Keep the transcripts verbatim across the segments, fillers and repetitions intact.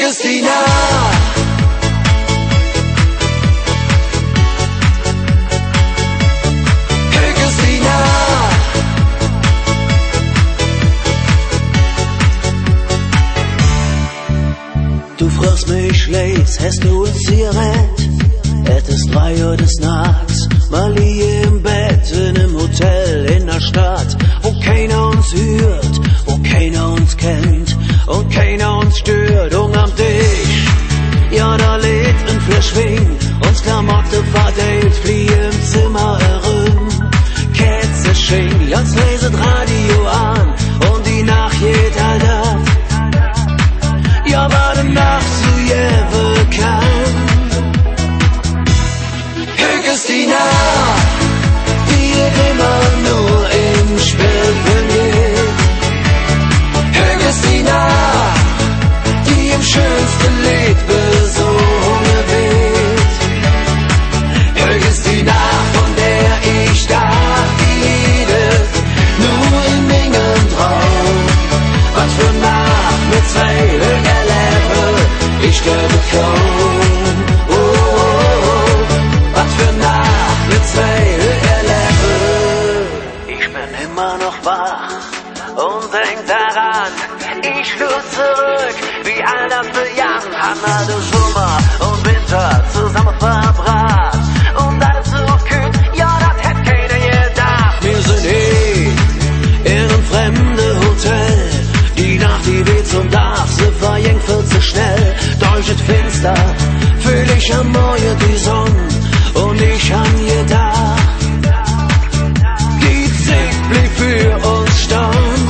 Christina. Hey Christina. Du fragst mich, Leis, hast du ein Zigarett? Es ist drei Uhr des Nachts, mal hier im Bett in einem Hotel in der Stadt, wo keiner uns hört, wo keiner uns kennt und keiner uns stört. Und am Tisch, ja da lädt ein Flasch Wein, uns Klamotte verteilt, flieh im Zimmer herum. Kätze sching, jetzt leset Radio an und die Nacht geht halt ab. Ja, war die Nacht so jäwe kann. Hey Christina, die immer nur im Spiel verliert. Hey Christina, die im schönsten Lied besungen wird. Hey Christina, von der ich dachte, die liedet nur in meinem Traum. Was für Nacht mit zwei Högerlevel, ich glaube kaum. Oh, oh, oh, was für Nacht mit zwei Högerlevel. Ich bin immer noch wach und denk daran, ich schluss zurück, wie all das für Jahren haben wir den Sommer und Winter zusammen verbracht. Und alles so kühl, ja, das hätte keiner gedacht. Wir sind eh in einem fremden Hotel. Die Nacht, die weht zum Dach, sie verjängt viel zu schnell. Durch das Fenster fühl ich am Morgen die Sonne und ich han gedacht, die Zeit blieb für uns stehen.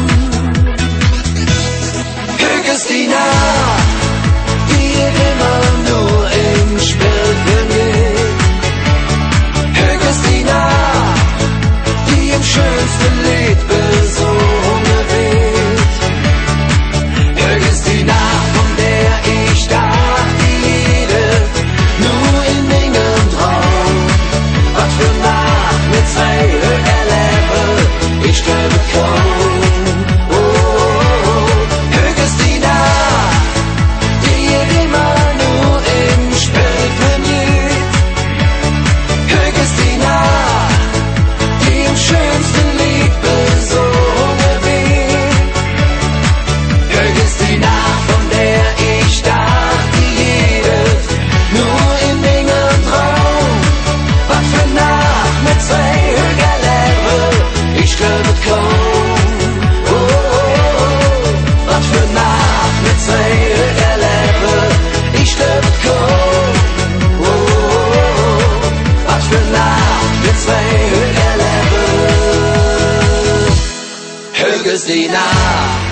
Hey Christina, die immer nur im Spiel verliert. Hey Christina, die im schönsten Lied besungen wird. Hey Christina, von der ich dachte, die liedet nur in meinem Traum. Was für Nacht mit zwei Högerlevel, ich glaube kaum. Oh, oh, oh, hey Christina, die immer nur im Spiel verliert. Hey Christina, die im schönsten Lied besungen wird. Hey Christina, von der ich dachte, die liedet nur in meinem Traum. Was für Nacht mit zwei Högerlevel, ich glaube kaum. Oh, oh, oh, was für Nacht mit zwei Högerlevel, ich glaube kaum. Oh, oh, oh, was für Nacht mit zwei Högerlevel. Hey Christina.